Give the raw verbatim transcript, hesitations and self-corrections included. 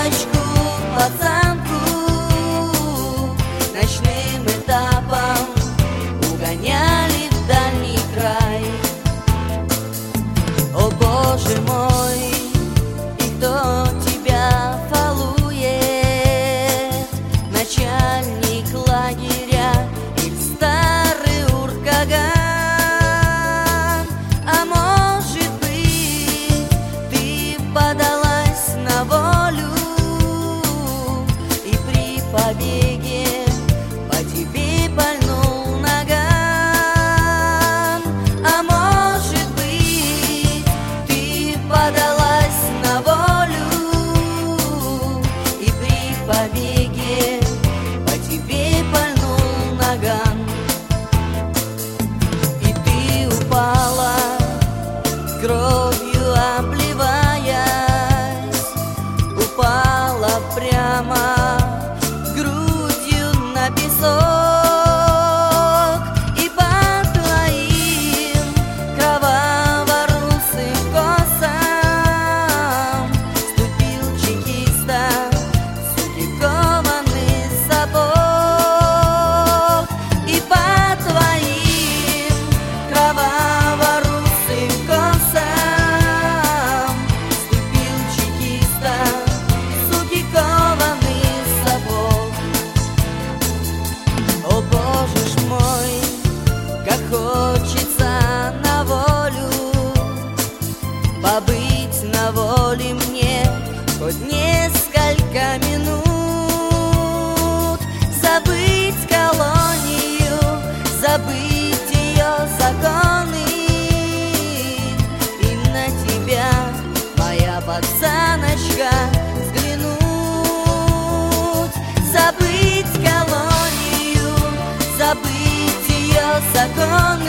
девочку, пацанку ночным этапом угоняли в дальний край. О Боже мой, и кто тебя фалует? Начальник лагеря или старый уркаган? А может быть, ты подалась на волю, и при побеге по тебе пальнул наган? А может быть, ты подалась на волю, и при побеге по тебе пальнул наган? И ты упала, кровью обливаясь, упала прямо грудью на песок, и по твоим кроваво-русым косам ступил чекиста суки кованый сапог. И по твоим кроваво-русым косам ступил чекиста суки кованый сапог. О Боже ж мой, как хочется на волю, побыть на воле мне хоть несколько минут, забыть колонию, забыть ее законы, и на тебя, моя пацаночка, взглянуть. Забыть колонию, забыть ее законы,